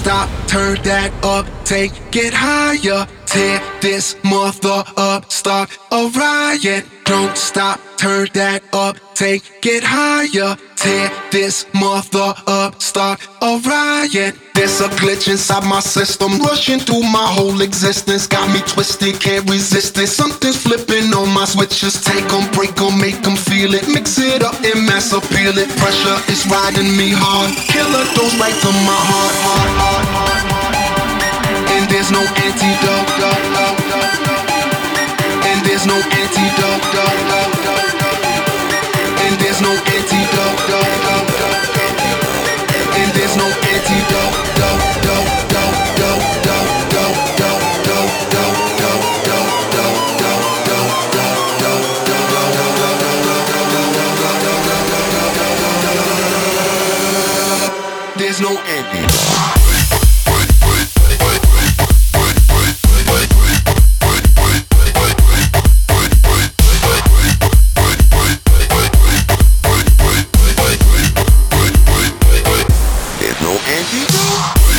stop, turn that up, take it higher. Tear this mother up, start a riot. Don't stop, turn that up, take it higher. Tear this mother up, start a riot. There's a glitch inside my system, rushing through my whole existence. Got me twisted, can't resist it. Something's flipping on my switches. Take 'em, break 'em, make 'em feel it. Mix it up and mass appeal it. Pressure is riding me hard. Killer goes right to my heart, heart, heart, heart, heart. And there's no antidote, and there's no antidote, and there's no antidote, and there's no antidote. There's no antidote. There's no antidote.